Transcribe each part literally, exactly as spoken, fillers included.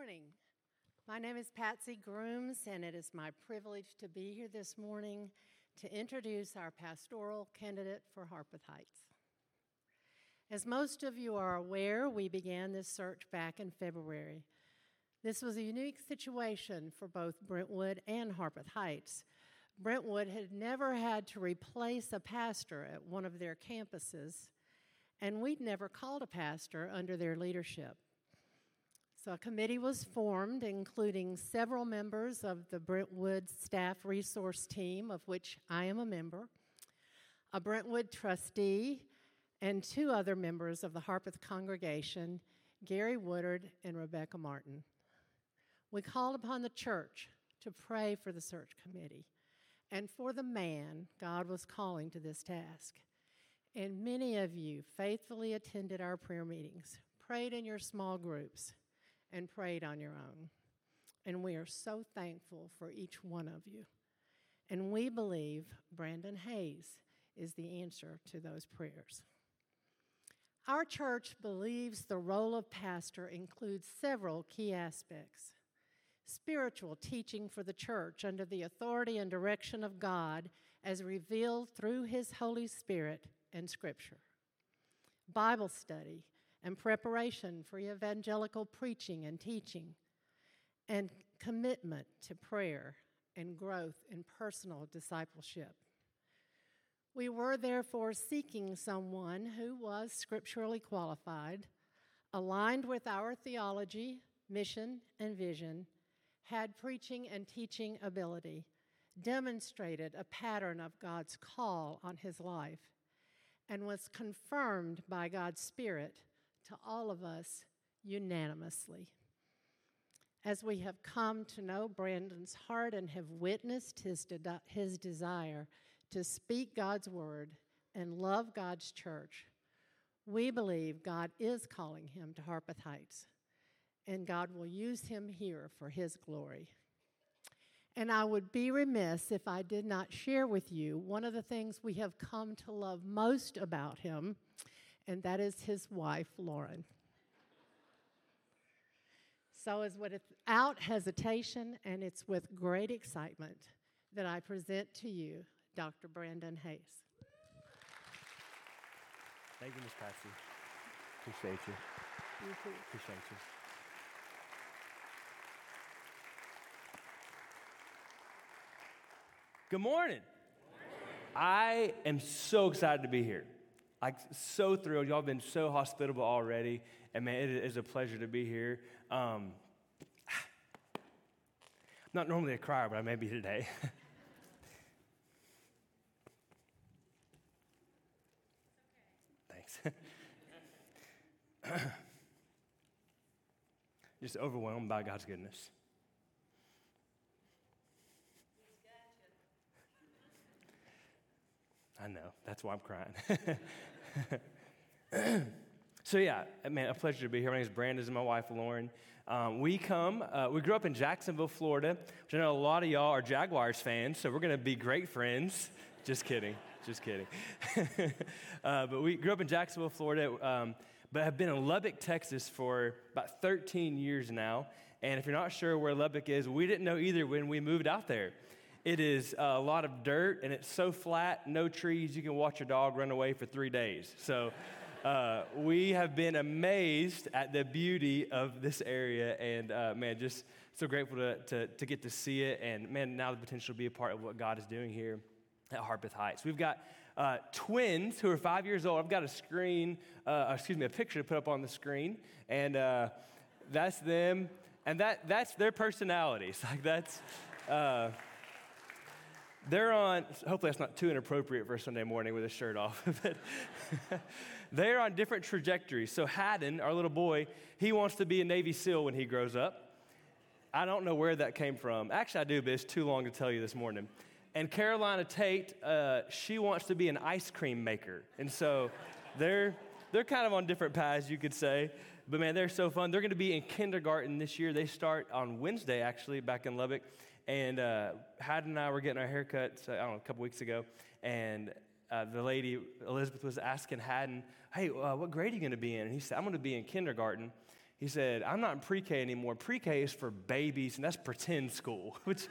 morning. My name is Patsy Grooms, and it is my privilege to be here this morning to introduce our pastoral candidate for Harpeth Heights. As most of you are aware, we began this search back in February. This was a unique situation for both Brentwood and Harpeth Heights. Brentwood had never had to replace a pastor at one of their campuses, and we'd never called a pastor under their leadership. So a committee was formed, including several members of the Brentwood staff resource team, of which I am a member, a Brentwood trustee, and two other members of the Harpeth congregation, Gary Woodard and Rebecca Martin. We called upon the church to pray for the search committee and for the man God was calling to this task. And many of you faithfully attended our prayer meetings, prayed in your small groups, and prayed on your own. And we are so thankful for each one of you. And we believe Brandon Hayes is the answer to those prayers. Our church believes the role of pastor includes several key aspects. Spiritual teaching for the church under the authority and direction of God as revealed through His Holy Spirit and Scripture. Bible study and preparation for evangelical preaching and teaching, and commitment to prayer and growth in personal discipleship. We were therefore seeking someone who was scripturally qualified, aligned with our theology, mission, and vision, had preaching and teaching ability, demonstrated a pattern of God's call on his life, and was confirmed by God's Spirit to all of us unanimously. As we have come to know Brandon's heart and have witnessed his, de- his desire to speak God's word and love God's church, we believe God is calling him to Harpeth Heights, and God will use him here for his glory. And I would be remiss if I did not share with you one of the things we have come to love most about him, and that is his wife, Lauren. So it's without hesitation, and it's with great excitement that I present to you Doctor Brandon Hayes. Thank you, Miz Patsy. Appreciate you. You too. Appreciate you. Good morning. Good morning. I am so excited to be here. Like, so thrilled. Y'all have been so hospitable already. And, man, it is a pleasure to be here. Um, I'm not normally a crier, but I may be today. Thanks. Just overwhelmed by God's goodness. I know. That's why I'm crying. So, yeah, man, a pleasure to be here. My name is Brandon. This is my wife, Lauren. Um, we come, uh, we grew up in Jacksonville, Florida, which I know a lot of y'all are Jaguars fans, so we're going to be great friends. Just kidding. Just kidding. uh, but we grew up in Jacksonville, Florida, um, but have been in Lubbock, Texas for about thirteen years now. And if you're not sure where Lubbock is, we didn't know either when we moved out there. It is a lot of dirt, and it's so flat, no trees, you can watch your dog run away for three days. So uh, we have been amazed at the beauty of this area, and uh, man, just so grateful to, to, to get to see it, and man, now the potential to be a part of what God is doing here at Harpeth Heights. We've got uh, twins who are five years old. I've got a screen, uh, excuse me, a picture to put up on the screen, and uh, that's them, and that that's their personalities. Like that's... Uh, They're on, hopefully that's not too inappropriate for a Sunday morning with a shirt off, but they're on different trajectories. So Haddon, our little boy, he wants to be a Navy SEAL when he grows up. I don't know where that came from. Actually, I do, but it's too long to tell you this morning. And Carolina Tate, uh, she wants to be an ice cream maker. And so they're they're kind of on different paths, you could say. But man, they're so fun. They're going to be in kindergarten this year. They start on Wednesday, actually, back in Lubbock. And uh, Haddon and I were getting our haircuts, uh, I don't know, a couple weeks ago, and uh, the lady, Elizabeth, was asking Haddon, hey, uh, what grade are you going to be in? And he said, I'm going to be in kindergarten. He He said, I'm not in pre-K anymore. Pre-K is for babies, and that's pretend school, which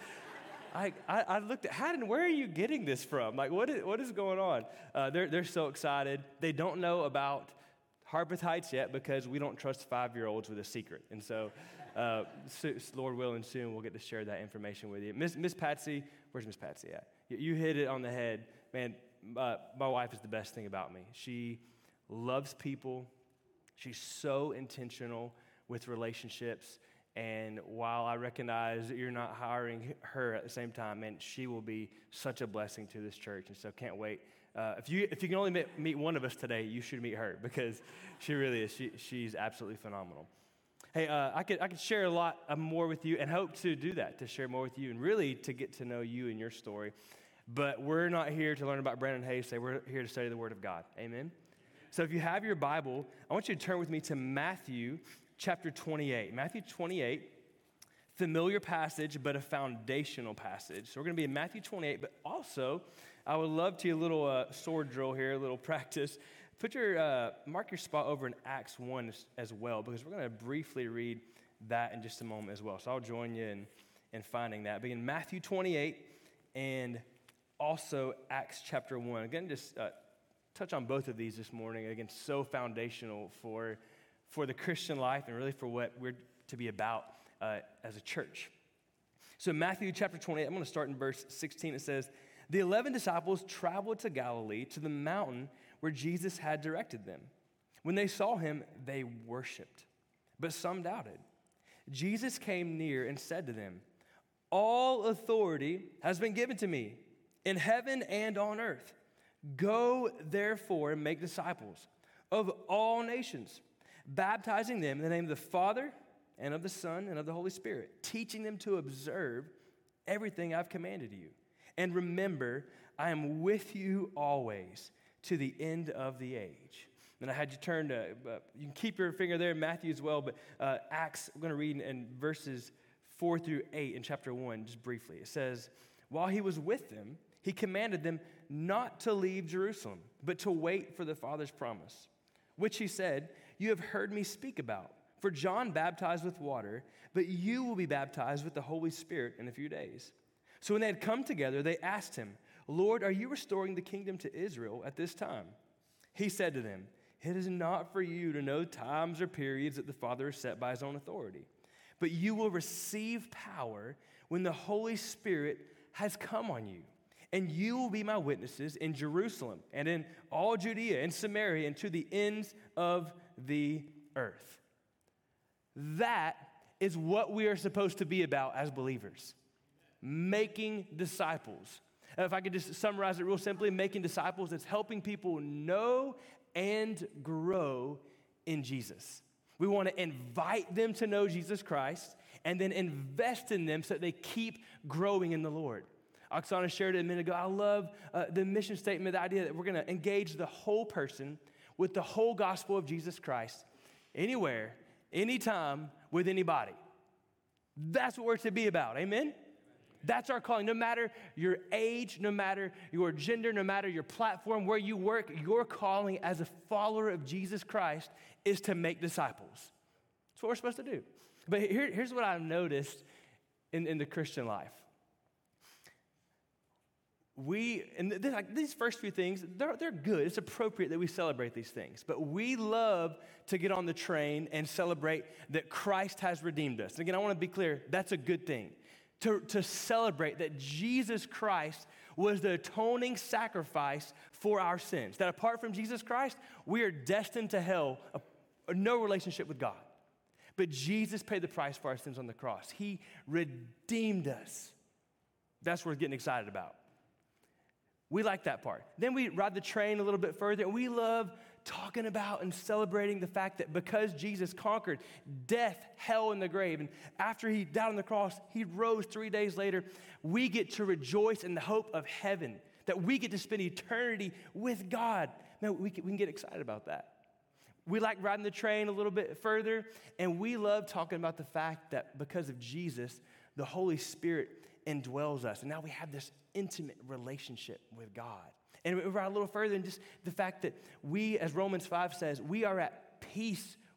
I, I, I looked at, Haddon, where are you getting this from? Like, what is, what is going on? Uh, they're, they're so excited. They don't know about Harpeth Heights yet because we don't trust five-year-olds with a secret. And so, uh, so, Lord willing, soon we'll get to share that information with you. Miss, Miss Patsy, where's Miss Patsy at? You, you hit it on the head. Man, uh, my wife is the best thing about me. She loves people. She's so intentional with relationships. And while I recognize that you're not hiring her at the same time, man, she will be such a blessing to this church. And so can't wait. Uh, if you if you can only meet, meet one of us today, you should meet her because she really is. She, she's absolutely phenomenal. Hey, uh, I could I could share a lot more with you and hope to do that, to share more with you and really to get to know you and your story. But we're not here to learn about Brandon Hayes. We're here to study the Word of God. Amen? So if you have your Bible, I want you to turn with me to Matthew chapter twenty-eight. Matthew twenty-eight, familiar passage, but a foundational passage. So we're going to be in Matthew twenty-eight, but also I would love to do a little uh, sword drill here, a little practice. Put your, uh, mark your spot over in Acts one as, as well, because we're going to briefly read that in just a moment as well. So I'll join you in, in finding that. Begin Matthew twenty-eight and also Acts chapter one. Again, just uh, touch on both of these this morning. Again, so foundational for, for the Christian life and really for what we're to be about uh, as a church. So Matthew chapter twenty-eight, I'm going to start in verse sixteen. It says, the eleven disciples traveled to Galilee, to the mountain where Jesus had directed them. When they saw him, they worshiped, but some doubted. Jesus came near and said to them, all authority has been given to me in heaven and on earth. Go, therefore, and make disciples of all nations, baptizing them in the name of the Father and of the Son and of the Holy Spirit, teaching them to observe everything I've commanded you. And remember, I am with you always to the end of the age. And I had you turn to, uh, you can keep your finger there in Matthew as well, but uh, Acts, I'm going to read in verses four through eight in chapter one, just briefly. It says, while he was with them, he commanded them not to leave Jerusalem, but to wait for the Father's promise, which he said, you have heard me speak about. For John baptized with water, but you will be baptized with the Holy Spirit in a few days. So when they had come together, they asked him, Lord, are you restoring the kingdom to Israel at this time? He said to them, it is not for you to know times or periods that the Father has set by his own authority, but you will receive power when the Holy Spirit has come on you. And you will be my witnesses in Jerusalem and in all Judea and Samaria and to the ends of the earth. That is what we are supposed to be about as believers. Making disciples. If I could just summarize it real simply, making disciples, it's helping people know and grow in Jesus. We want to invite them to know Jesus Christ and then invest in them so that they keep growing in the Lord. Oksana shared it a minute ago. I love uh, the mission statement, the idea that we're going to engage the whole person with the whole gospel of Jesus Christ anywhere, anytime, with anybody. That's what we're to be about. Amen? That's our calling. No matter your age, no matter your gender, no matter your platform, where you work, your calling as a follower of Jesus Christ is to make disciples. That's what we're supposed to do. But here, here's what I've noticed in, in the Christian life. We, and this, like, these first few things, they're, they're good. It's appropriate that we celebrate these things. But we love to get on the train and celebrate that Christ has redeemed us. And again, I want to be clear, that's a good thing. To, to celebrate that Jesus Christ was the atoning sacrifice for our sins. That apart from Jesus Christ, we are destined to hell, a, a no relationship with God. But Jesus paid the price for our sins on the cross. He redeemed us. That's what we're getting excited about. We like that part. Then we ride the train a little bit further, and we love talking about and celebrating the fact that because Jesus conquered death, hell, and the grave, and after he died on the cross, he rose three days later, we get to rejoice in the hope of heaven, that we get to spend eternity with God. Man, we can, we can get excited about that. We like riding the train a little bit further, and we love talking about the fact that because of Jesus, the Holy Spirit indwells us, and now we have this intimate relationship with God. And we ride a little further, and just the fact that we, as Romans five says, we are at peace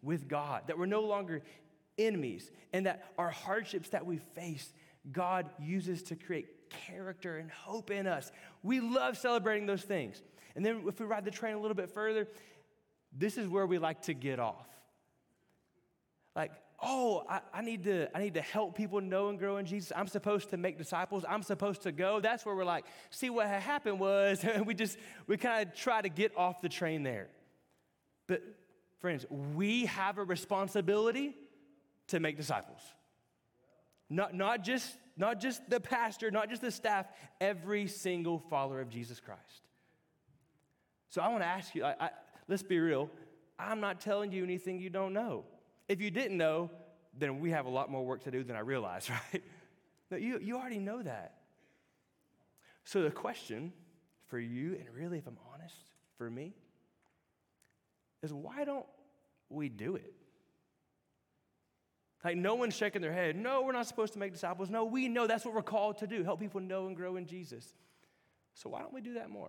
with God, that we're no longer enemies, and that our hardships that we face, God uses to create character and hope in us. We love celebrating those things. And then if we ride the train a little bit further, this is where we like to get off. Like, oh, I, I need to I need to help people know and grow in Jesus. I'm supposed to make disciples. I'm supposed to go. That's where we're like, see, what had happened was, and we just, we kind of try to get off the train there. But friends, we have a responsibility to make disciples. Not, not, just, not just the pastor, not just the staff, every single follower of Jesus Christ. So I want to ask you, I, I, let's be real. I'm not telling you anything you don't know. If you didn't know, then we have a lot more work to do than I realize, right? No, you, you already know that. So the question for you, and really, if I'm honest, for me, is why don't we do it? Like, no one's shaking their head. No, we're not supposed to make disciples. No, we know that's what we're called to do, help people know and grow in Jesus. So why don't we do that more?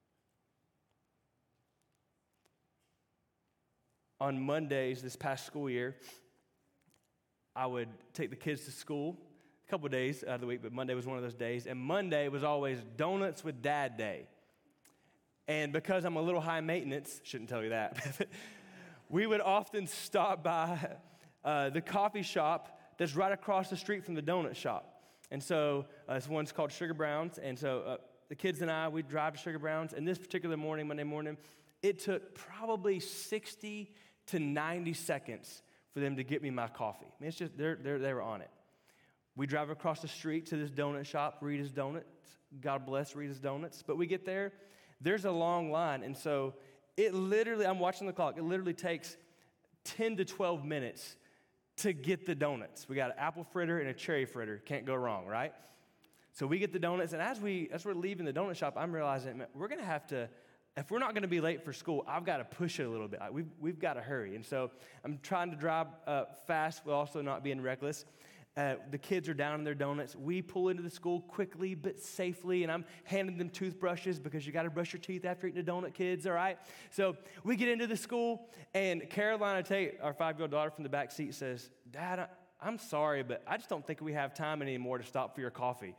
On Mondays this past school year, I would take the kids to school a couple of days out of the week, but Monday was one of those days. And Monday was always Donuts with Dad Day. And because I'm a little high maintenance, shouldn't tell you that, we would often stop by uh, the coffee shop that's right across the street from the donut shop. And so uh, this one's called Sugar Brown's. And so uh, the kids and I, we'd drive to Sugar Brown's. And this particular morning, Monday morning, it took probably sixty to ninety seconds for them to get me my coffee. I mean, it's just, they're, they're, they were on it. We drive across the street to this donut shop, Rita's Donuts. God bless Rita's Donuts. But we get there, there's a long line. And so it literally, I'm watching the clock, it literally takes ten to twelve minutes to get the donuts. We got an apple fritter and a cherry fritter. Can't go wrong, right? So we get the donuts, and as, we, as we're leaving the donut shop, I'm realizing, man, we're going to have to, if we're not going to be late for school, I've got to push it a little bit. Like, we've, we've got to hurry. And so I'm trying to drive uh, fast while also not being reckless. Uh, the kids are down in their donuts. We pull into the school quickly but safely, and I'm handing them toothbrushes because you got to brush your teeth after eating a donut, kids, all right? So we get into the school, and Carolina Tate, our five-year-old daughter from the back seat, says, Dad, I, I'm sorry, but I just don't think we have time anymore to stop for your coffee.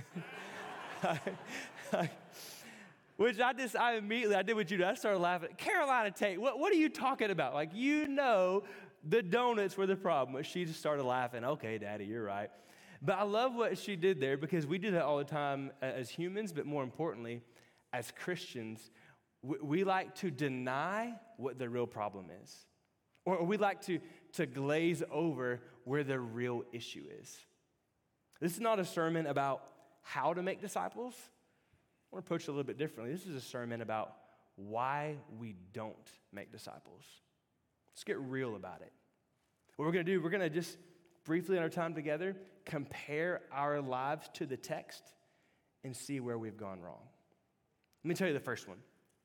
I, I, Which I just, I immediately, I did what you did. I started laughing. Carolina Tate, what, what are you talking about? Like, you know the donuts were the problem. But she just started laughing. Okay, Daddy, you're right. But I love what she did there because we do that all the time as humans, but more importantly, as Christians, we, we like to deny what the real problem is. Or, or we like to, to glaze over where the real issue is. This is not a sermon about how to make disciples. I want to approach it a little bit differently. This is a sermon about why we don't make disciples. Let's get real about it. What we're going to do, we're going to just briefly in our time together, compare our lives to the text and see where we've gone wrong. Let me tell you the first one.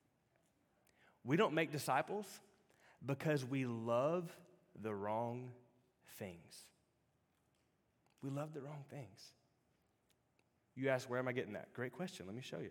We don't make disciples because we love the wrong things. We love the wrong things. You ask, where am I getting that? Great question. Let me show you.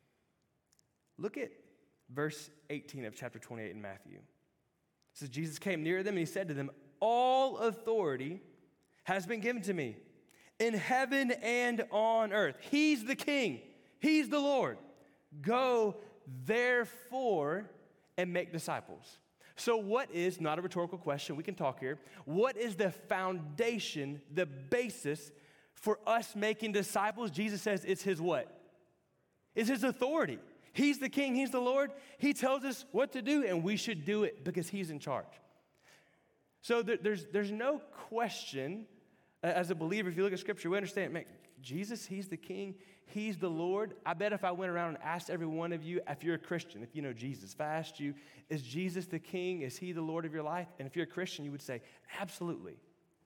Look at verse eighteen of chapter twenty-eight in Matthew. It says, Jesus came near them and he said to them, all authority has been given to me in heaven and on earth. He's the king. He's the Lord. Go, therefore, and make disciples. So what is, not a rhetorical question, we can talk here, what is the foundation, the basis for us making disciples? Jesus says it's his what? It's his authority. He's the king, he's the Lord. He tells us what to do, and we should do it because he's in charge. So there, there's, there's no question, uh, as a believer, if you look at Scripture, we understand, man, Jesus, he's the king, he's the Lord. I bet if I went around and asked every one of you, if you're a Christian, if you know Jesus, if I asked you, is Jesus the king? Is he the Lord of your life? And if you're a Christian, you would say, absolutely.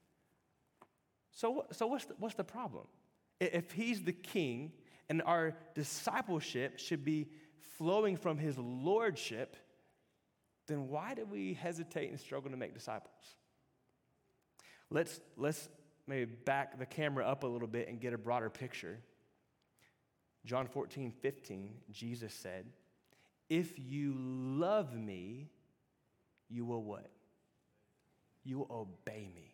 So, so what's the, what's the problem? If he's the king and our discipleship should be flowing from his lordship, then why do we hesitate and struggle to make disciples? Let's, let's maybe back the camera up a little bit and get a broader picture. John fourteen fifteen, Jesus said, if you love me, you will what? you will obey me.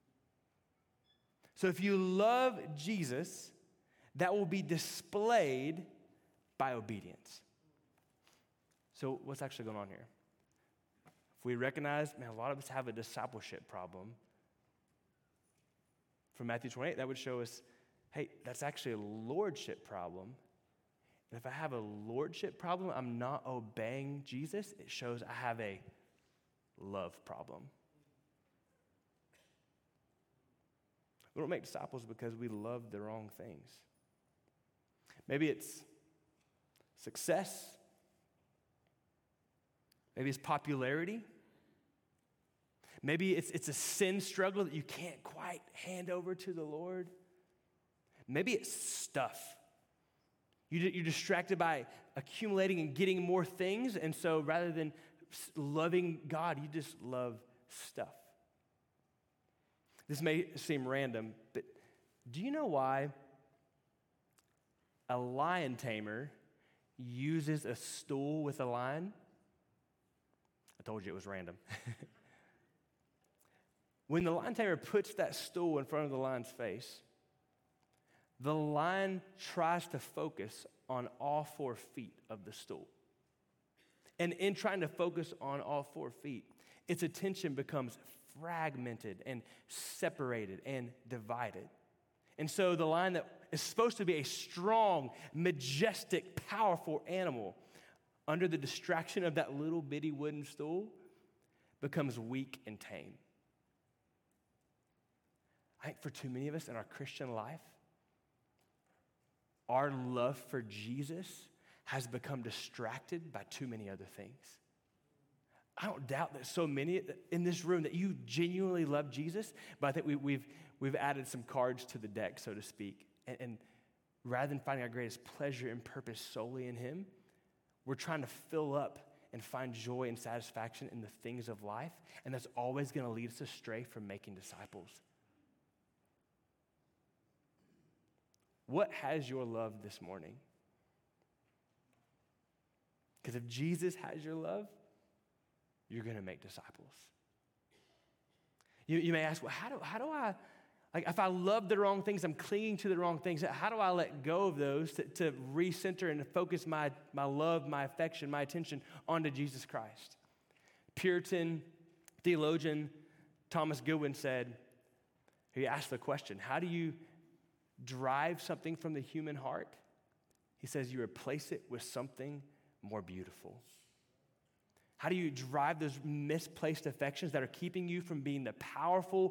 So if you love Jesus, that will be displayed by obedience. So what's actually going on here? If we recognize, man, a lot of us have a discipleship problem, from Matthew twenty-eight, that would show us, hey, that's actually a lordship problem. And if I have a lordship problem, I'm not obeying Jesus, it shows I have a love problem. We don't make disciples because we love the wrong things. Maybe it's success. Maybe it's popularity. Maybe it's, it's a sin struggle that you can't quite hand over to the Lord. Maybe it's stuff. You, you're distracted by accumulating and getting more things, and so rather than loving God, you just love stuff. This may seem random, but do you know why a lion tamer uses a stool with a lion? I told you it was random. When the lion tamer puts that stool in front of the lion's face, the lion tries to focus on all four feet of the stool. And in trying to focus on all four feet, its attention becomes fragmented and separated and divided. And so the lion that is supposed to be a strong, majestic, powerful animal, under the distraction of that little bitty wooden stool, becomes weak and tame. I think for too many of us in our Christian life, our love for Jesus has become distracted by too many other things. I don't doubt that so many in this room that you genuinely love Jesus, but I think we, we've we've added some cards to the deck, so to speak. And, and rather than finding our greatest pleasure and purpose solely in Him, we're trying to fill up and find joy and satisfaction in the things of life, and that's always going to lead us astray from making disciples. What has your love this morning? Because if Jesus has your love, you're going to make disciples. You, you may ask, well, how do, how do I, like, if I love the wrong things, I'm clinging to the wrong things, how do I let go of those to, to recenter and focus my, my love, my affection, my attention onto Jesus Christ? Puritan theologian Thomas Goodwin said, he asked the question, how do you drive something from the human heart? He says, you replace it with something more beautiful. How do you drive those misplaced affections that are keeping you from being the powerful,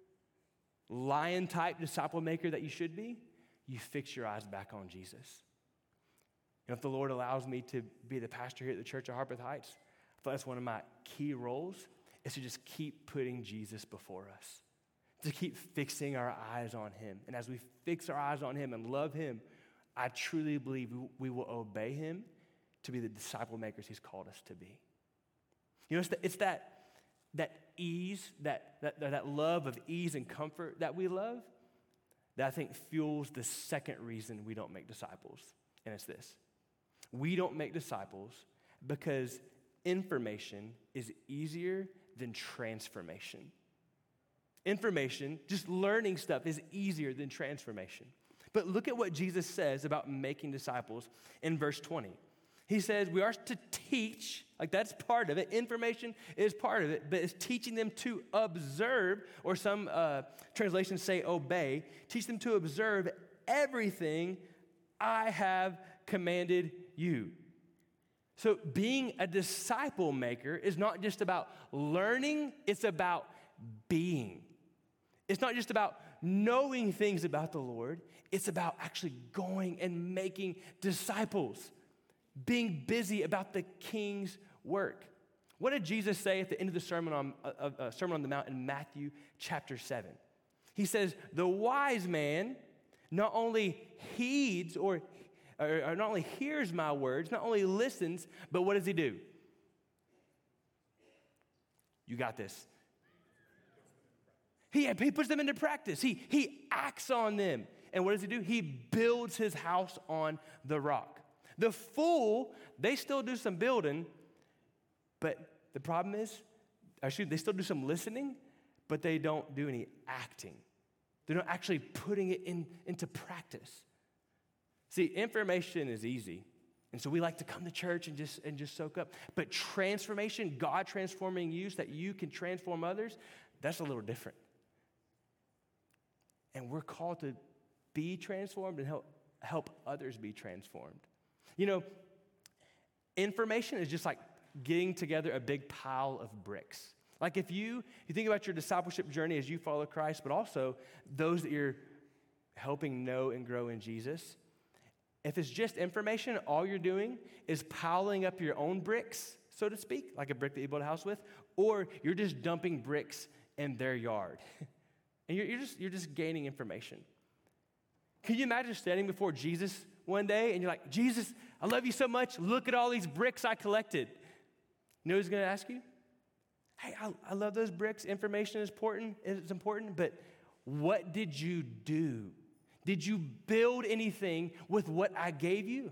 lion-type disciple maker that you should be? You fix your eyes back on Jesus. And if the Lord allows me to be the pastor here at the Church of Harpeth Heights, I thought that's one of my key roles, is to just keep putting Jesus before us, to keep fixing our eyes on Him. And as we fix our eyes on Him and love Him, I truly believe we will obey Him to be the disciple makers He's called us to be. You know, it's, the, it's that, that ease, that, that, that love of ease and comfort that we love, that I think fuels the second reason we don't make disciples. And it's this. We don't make disciples because information is easier than transformation. Information, just learning stuff, is easier than transformation. But look at what Jesus says about making disciples in verse twenty. He says we are to teach, like that's part of it. Information is part of it, but it's teaching them to observe, or some uh, translations say obey. Teach them to observe everything I have commanded you. So being a disciple maker is not just about learning, it's about being. It's not just about knowing things about the Lord, it's about actually going and making disciples. Being busy about the King's work. What did Jesus say at the end of the Sermon on, uh, uh, Sermon on the Mount in Matthew chapter seven? He says, the wise man not only heeds or, or, or not only hears my words, not only listens, but what does he do? You got this. He, he puts them into practice. He, he acts on them. And what does he do? He builds his house on the rock. The fool, they still do some building, but the problem is, actually, they still do some listening, but they don't do any acting. They're not actually putting it in, into practice. See, information is easy. And so we like to come to church and just, and just soak up. But transformation, God transforming you so that you can transform others, that's a little different. And we're called to be transformed and help, help others be transformed. You know, information is just like getting together a big pile of bricks. Like if you, you think about your discipleship journey as you follow Christ, but also those that you're helping know and grow in Jesus, if it's just information, all you're doing is piling up your own bricks, so to speak, like a brick that you build a house with, or you're just dumping bricks in their yard. And you're, you're, just, you're just gaining information. Can you imagine standing before Jesus one day and you're like, Jesus, I love you so much. Look at all these bricks I collected. You know what he's going to ask you? Hey, I, I love those bricks. Information is important. It's important, but what did you do? Did you build anything with what I gave you?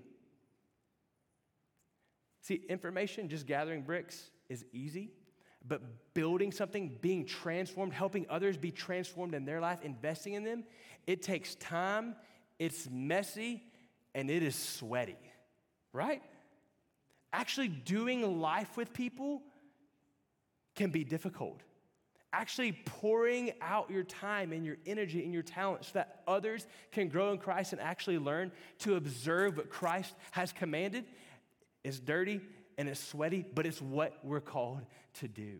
See, information, just gathering bricks is easy, but building something, being transformed, helping others be transformed in their life, investing in them, it takes time, it's messy, and it is sweaty, right? Actually doing life with people can be difficult. Actually pouring out your time and your energy and your talent so that others can grow in Christ and actually learn to observe what Christ has commanded is dirty and it's sweaty, but it's what we're called to do.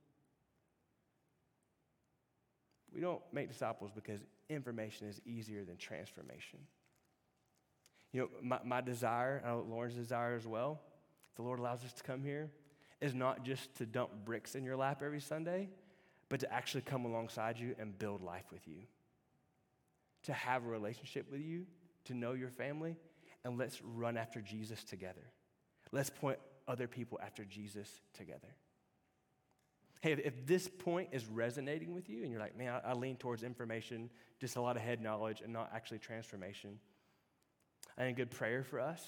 We don't make disciples because information is easier than transformation. You know, my, my desire, I know Lauren's desire as well, if the Lord allows us to come here, is not just to dump bricks in your lap every Sunday, but to actually come alongside you and build life with you. To have a relationship with you, to know your family, and let's run after Jesus together. Let's point other people after Jesus together. Hey, if, if this point is resonating with you and you're like, man, I, I lean towards information, just a lot of head knowledge and not actually transformation, I think a good prayer for us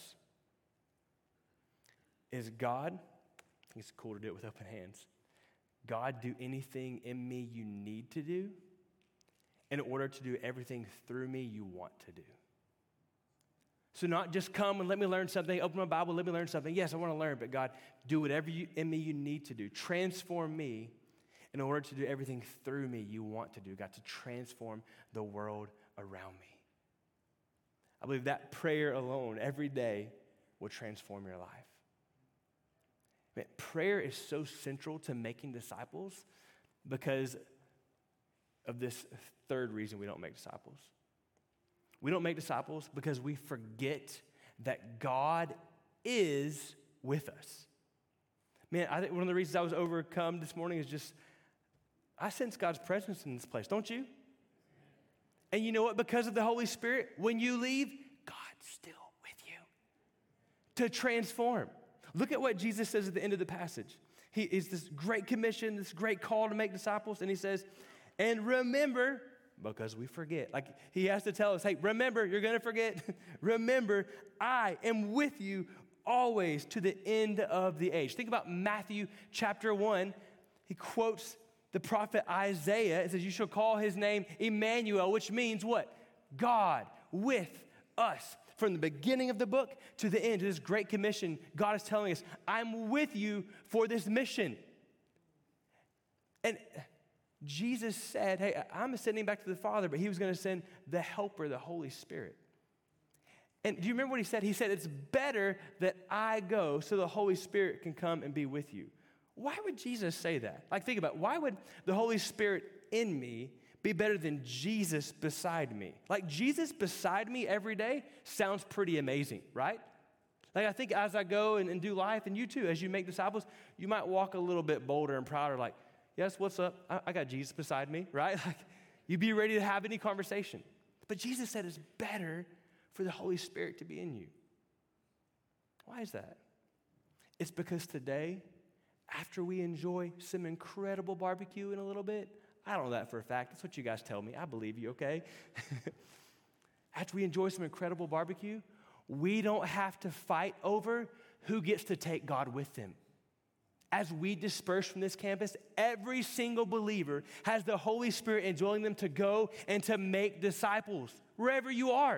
is God, I think it's cool to do it with open hands. God, do anything in me you need to do in order to do everything through me you want to do. So not just come and let me learn something, open my Bible, let me learn something. Yes, I want to learn, but God, do whatever you, in me you need to do. Transform me in order to do everything through me you want to do. God, to transform the world around me. I believe that prayer alone every day will transform your life. Man, prayer is so central to making disciples because of this third reason we don't make disciples. We don't make disciples because we forget that God is with us. Man, I think one of the reasons I was overcome this morning is just, I sense God's presence in this place, don't you? And you know what? Because of the Holy Spirit, when you leave, God's still with you to transform. Look at what Jesus says at the end of the passage. He is this great commission, this great call to make disciples, and he says, and remember, because we forget. Like he has to tell us, hey, remember, you're going to forget. Remember, I am with you always to the end of the age. Think about Matthew chapter one. He quotes the prophet Isaiah. It says, you shall call his name Emmanuel, which means what? God with us. From the beginning of the book to the end, to this great commission, God is telling us, I'm with you for this mission. And Jesus said, hey, I'm ascending back to the Father, but he was going to send the helper, the Holy Spirit. And do you remember what he said? He said, it's better that I go so the Holy Spirit can come and be with you. Why would Jesus say that? Like, think about it. Why would the Holy Spirit in me be better than Jesus beside me? Like, Jesus beside me every day sounds pretty amazing, right? Like, I think as I go and, and do life, and you too, as you make disciples, you might walk a little bit bolder and prouder, like, yes, what's up? I, I got Jesus beside me, right? Like, you'd be ready to have any conversation. But Jesus said it's better for the Holy Spirit to be in you. Why is that? It's because today, after we enjoy some incredible barbecue in a little bit, I don't know that for a fact. That's what you guys tell me. I believe you, okay? After we enjoy some incredible barbecue, we don't have to fight over who gets to take God with them. as we disperse from this campus, every single believer has the Holy Spirit indwelling them to go and to make disciples wherever you are.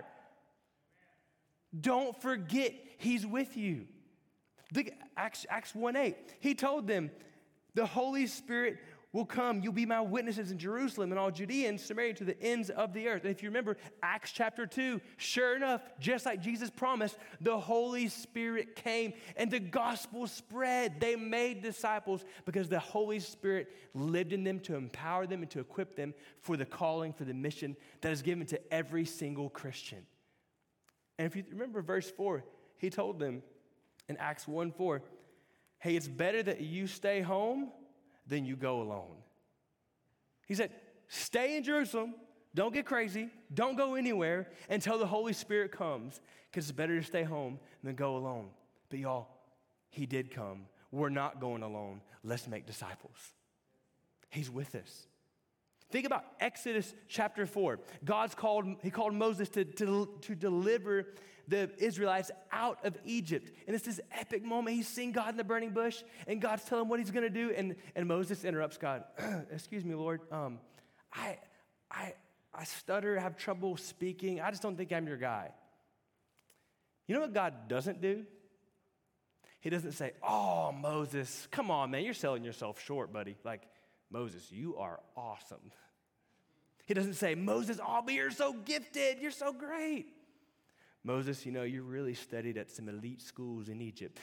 Don't forget He's with you. Look, Acts, Acts one eight, He told them, the Holy Spirit will come. You'll be my witnesses in Jerusalem and all Judea and Samaria to the ends of the earth. And if you remember Acts chapter two, sure enough, just like Jesus promised, the Holy Spirit came and the gospel spread. They made disciples because the Holy Spirit lived in them to empower them and to equip them for the calling, for the mission that is given to every single Christian. And if you remember verse four, He told them in Acts one four, hey, it's better that you stay home than you go alone. He said, stay in Jerusalem. Don't get crazy. Don't go anywhere until the Holy Spirit comes, because it's better to stay home than go alone. But y'all, He did come. We're not going alone. Let's make disciples. He's with us. Think about Exodus chapter four. God's called, He called Moses to, to, to deliver the Israelites out of Egypt. And it's this epic moment. He's seeing God in the burning bush, and God's telling him what He's going to do. And, and Moses interrupts God. Excuse me, Lord. Um, I, I, I stutter, have trouble speaking. I just don't think I'm your guy. You know what God doesn't do? He doesn't say, oh, Moses, come on, man. You're selling yourself short, buddy. Like, Moses, you are awesome. He doesn't say, Moses, oh, but you're so gifted. You're so great. Moses, you know, you really studied at some elite schools in Egypt.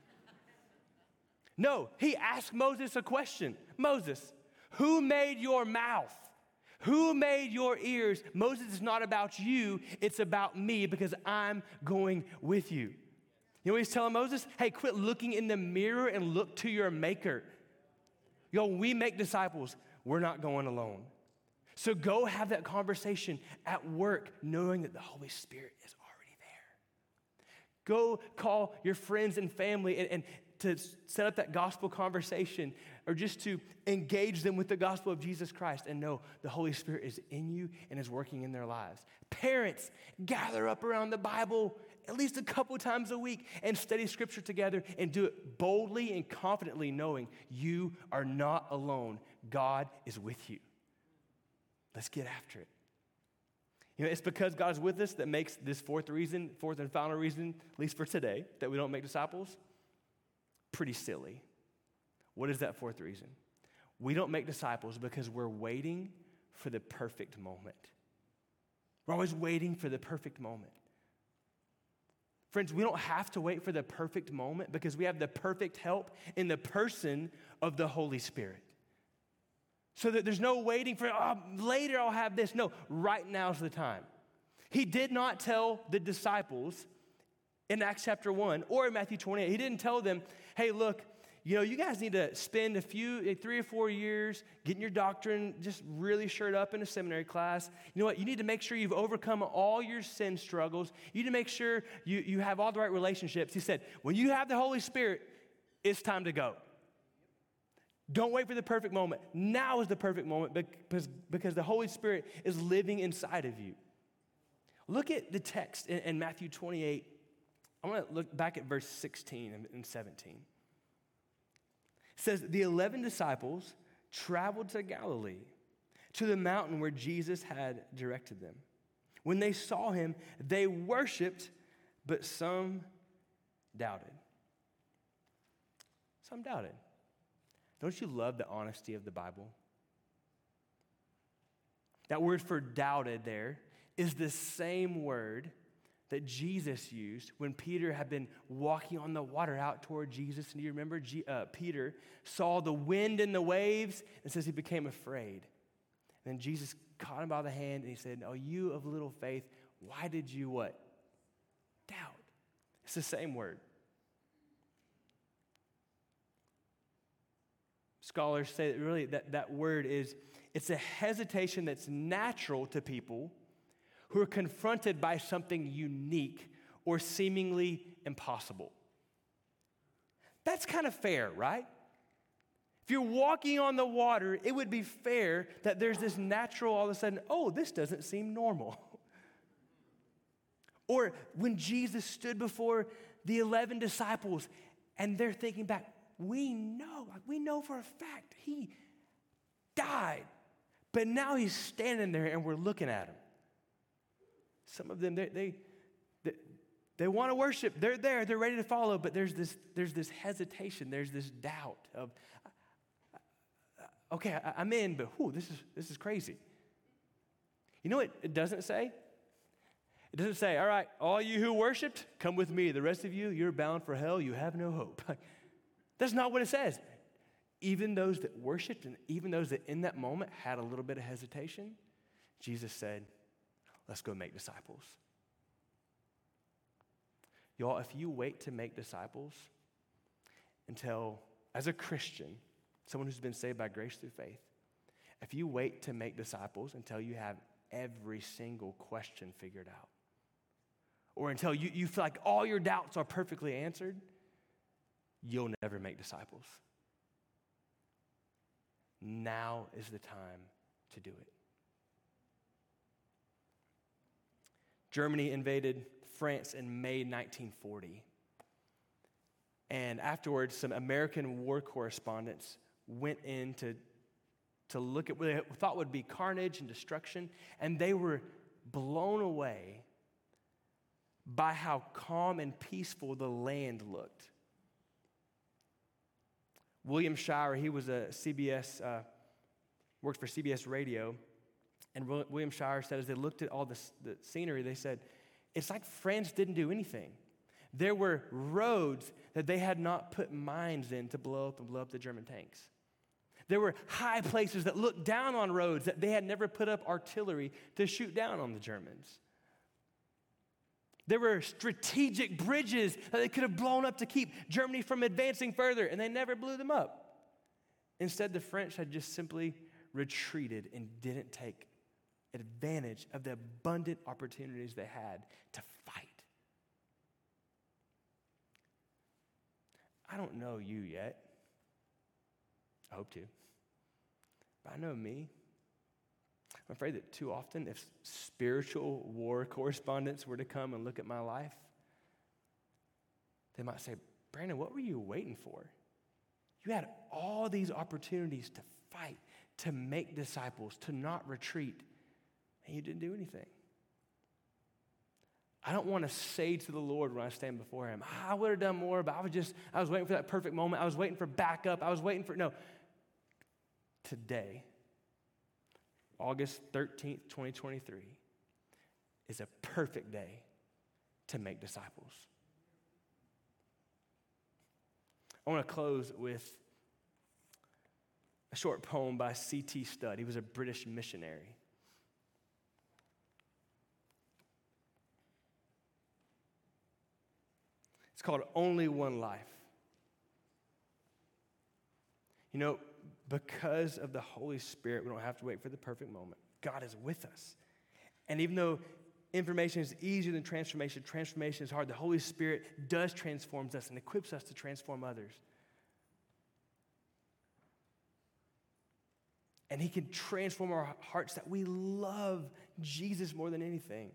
No, He asked Moses a question. Moses, who made your mouth? Who made your ears? Moses, it's not about you. It's about me, because I'm going with you. You know what He's telling Moses? Hey, quit looking in the mirror and look to your maker. Yo, when we make disciples, we're not going alone. So go have that conversation at work, knowing that the Holy Spirit is already there. Go call your friends and family and, and to set up that gospel conversation, or just to engage them with the gospel of Jesus Christ, and know the Holy Spirit is in you and is working in their lives. Parents, gather up around the Bible at least a couple times a week and study Scripture together, and do it boldly and confidently, knowing you are not alone. God is with you. Let's get after it. You know, it's because God's with us that makes this fourth reason, fourth and final reason, at least for today, that we don't make disciples, pretty silly. What is that fourth reason? We don't make disciples because we're waiting for the perfect moment. We're always waiting for the perfect moment. Friends, we don't have to wait for the perfect moment, because we have the perfect help in the person of the Holy Spirit. So that there's no waiting for, oh, later I'll have this. No, right now's the time. He did not tell the disciples in Acts chapter one or in Matthew twenty-eight, He didn't tell them, hey, look, you know, you guys need to spend a few, three or four years getting your doctrine just really shored up in a seminary class. You know what? You need to make sure you've overcome all your sin struggles. You need to make sure you, you have all the right relationships. He said, when you have the Holy Spirit, it's time to go. Don't wait for the perfect moment. Now is the perfect moment, because, because the Holy Spirit is living inside of you. Look at the text in, in Matthew twenty-eight. I want to look back at verse sixteen and, and seventeen. It says, the eleven disciples traveled to Galilee, to the mountain where Jesus had directed them. When they saw Him, they worshiped, but some doubted. Some doubted. Don't you love the honesty of the Bible? That word for doubted there is the same word that Jesus used when Peter had been walking on the water out toward Jesus. And do you remember G- uh, Peter saw the wind and the waves, and says he became afraid. And then Jesus caught him by the hand and He said, oh, you of little faith, why did you what? Doubt. It's the same word. Scholars say that really that, that word is, it's a hesitation that's natural to people who are confronted by something unique or seemingly impossible. That's kind of fair, right? If you're walking on the water, it would be fair that there's this natural, all of a sudden, oh, this doesn't seem normal. Or when Jesus stood before the eleven disciples and they're thinking back, we know, like we know for a fact he died. But now he's standing there and we're looking at him. Some of them, they, they, they, they want to worship. They're there. They're ready to follow. But there's this, there's this hesitation. There's this doubt of, okay, I, I'm in, but whew, this is, this is crazy. You know what it doesn't say? It doesn't say, all right, all you who worshiped, come with me. The rest of you, you're bound for hell. You have no hope. That's not what it says. Even those that worshiped and even those that in that moment had a little bit of hesitation, Jesus said, let's go make disciples. Y'all, if you wait to make disciples until, as a Christian, someone who's been saved by grace through faith, if you wait to make disciples until you have every single question figured out, or until you, you feel like all your doubts are perfectly answered, you'll never make disciples. Now is the time to do it. Germany invaded France in May nineteen forty. And afterwards, some American war correspondents went in to, to look at what they thought would be carnage and destruction, and they were blown away by how calm and peaceful the land looked. William Shirer, he was a C B S, uh, worked for C B S Radio, and William Shirer said as they looked at all the, the scenery, they said, it's like France didn't do anything. There were roads that they had not put mines in to blow up and blow up the German tanks. There were high places that looked down on roads that they had never put up artillery to shoot down on the Germans. There were strategic bridges that they could have blown up to keep Germany from advancing further, and they never blew them up. Instead, the French had just simply retreated and didn't take advantage of the abundant opportunities they had to fight. I don't know you yet. I hope to. But I know me. I'm afraid that too often, if spiritual war correspondents were to come and look at my life, they might say, Brandon, what were you waiting for? You had all these opportunities to fight, to make disciples, to not retreat, and you didn't do anything. I don't want to say to the Lord when I stand before him, I would have done more, but I was just, I was waiting for that perfect moment. I was waiting for backup. I was waiting for, no. Today, August thirteenth, twenty twenty-three, is a perfect day to make disciples. I want to close with a short poem by C T Studd. He was a British missionary. It's called Only One Life. You know, because of the Holy Spirit, we don't have to wait for the perfect moment. God is with us. And even though information is easier than transformation, transformation is hard, the Holy Spirit does transform us and equips us to transform others. And he can transform our hearts that we love Jesus more than anything.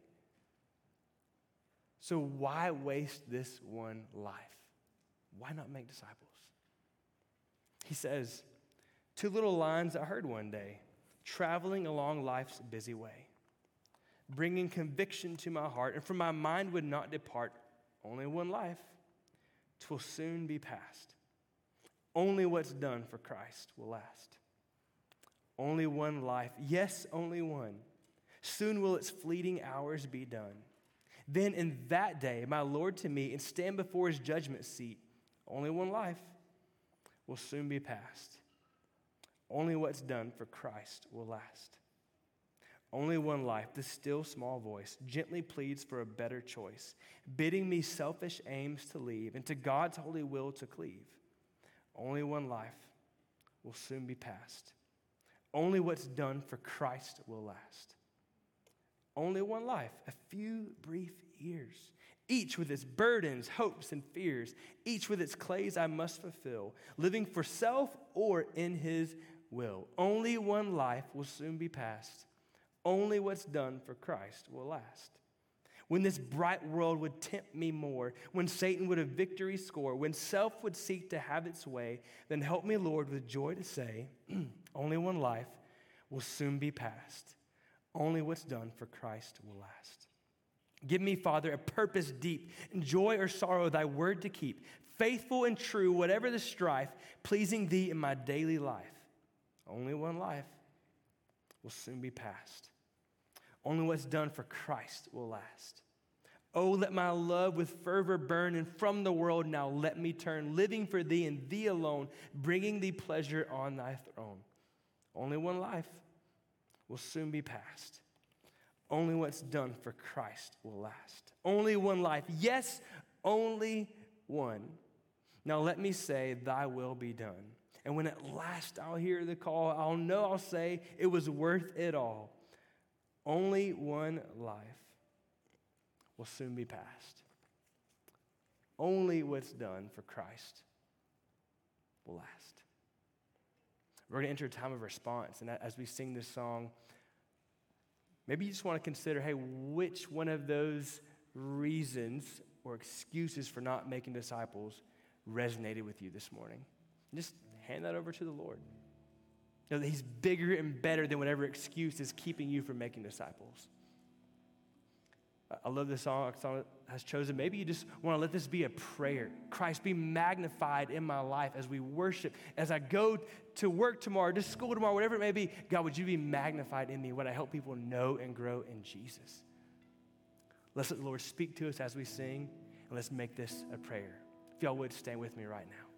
So why waste this one life? Why not make disciples? He says, two little lines I heard one day, traveling along life's busy way, bringing conviction to my heart, and from my mind would not depart, only one life, 'twill soon be past. Only what's done for Christ will last. Only one life, yes, only one. Soon will its fleeting hours be done. Then in that day, my Lord to meet and stand before his judgment seat, only one life will soon be past. Only what's done for Christ will last. Only one life, the still small voice, gently pleads for a better choice, bidding me selfish aims to leave and to God's holy will to cleave. Only one life will soon be past. Only what's done for Christ will last. Only one life, a few brief years, each with its burdens, hopes, and fears, each with its clays I must fulfill, living for self or in his will. Only one life will soon be past. Only what's done for Christ will last. when this bright world would tempt me more, when Satan would a victory score, when self would seek to have its way, then help me, Lord, with joy to say, only one life will soon be past. Only what's done for Christ will last. Give me, Father, a purpose deep, in joy or sorrow, thy word to keep, faithful and true, whatever the strife, pleasing thee in my daily life. Only one life will soon be past. Only what's done for Christ will last. Oh, let my love with fervor burn, and from the world now let me turn, living for thee and thee alone, bringing thee pleasure on thy throne. Only one life will soon be past. Only what's done for Christ will last. Only one life. Yes, only one. Now let me say, thy will be done. And when at last I'll hear the call, I'll know, I'll say, it was worth it all. Only one life will soon be past. Only what's done for Christ will last. We're going to enter a time of response. And as we sing this song, maybe you just want to consider, hey, which one of those reasons or excuses for not making disciples resonated with you this morning? Just hand that over to the Lord. Know that he's bigger and better than whatever excuse is keeping you from making disciples. I love this song Oksana has chosen. Maybe you just want to let this be a prayer. Christ, be magnified in my life as we worship, as I go to work tomorrow, to school tomorrow, whatever it may be. God, would you be magnified in me when I help people know and grow in Jesus? Let's let the Lord speak to us as we sing, and let's make this a prayer. If y'all would stand with me right now.